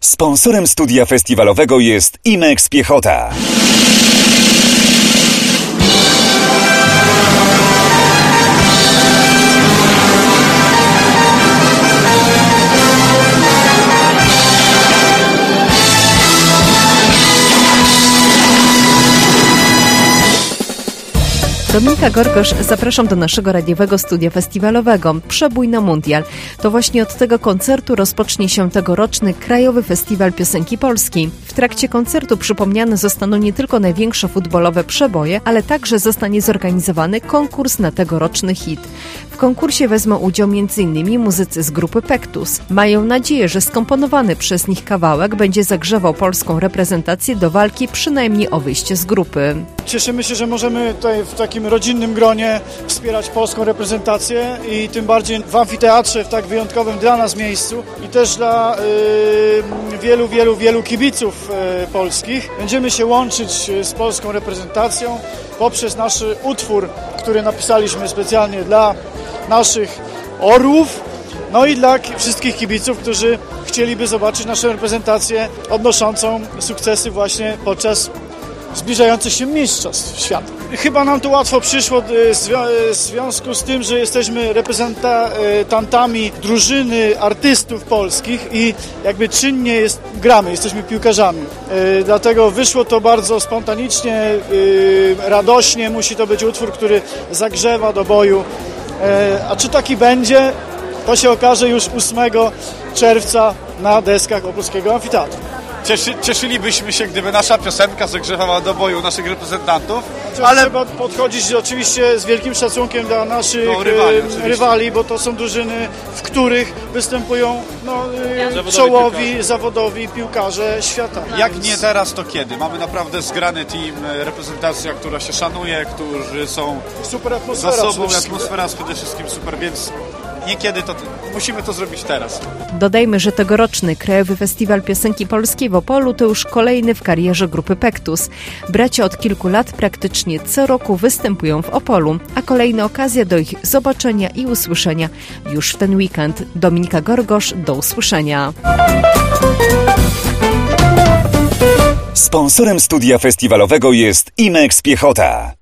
Sponsorem studia festiwalowego jest Imex Piechota. Dominika Gorgosz, zapraszam do naszego radiowego studia festiwalowego Przebój na Mundial. To właśnie od tego koncertu rozpocznie się tegoroczny Krajowy Festiwal Piosenki Polskiej. W trakcie koncertu przypomniane zostaną nie tylko największe futbolowe przeboje, ale także zostanie zorganizowany konkurs na tegoroczny hit. W konkursie wezmą udział m.in. muzycy z grupy Pektus. Mają nadzieję, że skomponowany przez nich kawałek będzie zagrzewał polską reprezentację do walki przynajmniej o wyjście z grupy. Cieszymy się, że możemy tutaj w takim rodzinnym gronie wspierać polską reprezentację i tym bardziej w amfiteatrze, w tak wyjątkowym dla nas miejscu i też dla wielu kibiców polskich. Będziemy się łączyć z polską reprezentacją poprzez nasz utwór, który napisaliśmy specjalnie dla naszych orłów, no i dla wszystkich kibiców, którzy chcieliby zobaczyć naszą reprezentację odnoszącą sukcesy właśnie podczas zbliżających się mistrzostw świata. Chyba nam to łatwo przyszło w związku z tym, że jesteśmy reprezentantami drużyny artystów polskich i jakby czynnie gramy, jesteśmy piłkarzami. Dlatego wyszło to bardzo spontanicznie, radośnie. Musi to być utwór, który zagrzewa do boju. A czy taki będzie, to się okaże już 8 czerwca na deskach Opolskiego Amfiteatru. Cieszylibyśmy się, gdyby nasza piosenka zagrzewała do boju naszych reprezentantów, ale trzeba podchodzić oczywiście z wielkim szacunkiem do naszych rywali, bo to są drużyny, w których występują czołowi, zawodowi piłkarze świata. Jak nie teraz, to kiedy? Mamy naprawdę zgrany team, reprezentacja, która się szanuje, którzy są super atmosfera, za sobą, atmosfera przede wszystkim super, więc niekiedy to musimy to zrobić teraz. Dodajmy, że tegoroczny Krajowy Festiwal Piosenki Polskiej w Opolu to już kolejny w karierze grupy Pektus. Bracia od kilku lat praktycznie co roku występują w Opolu, a kolejna okazja do ich zobaczenia i usłyszenia już w ten weekend. Dominika Gorgosz, do usłyszenia. Sponsorem studia festiwalowego jest Imex Piechota.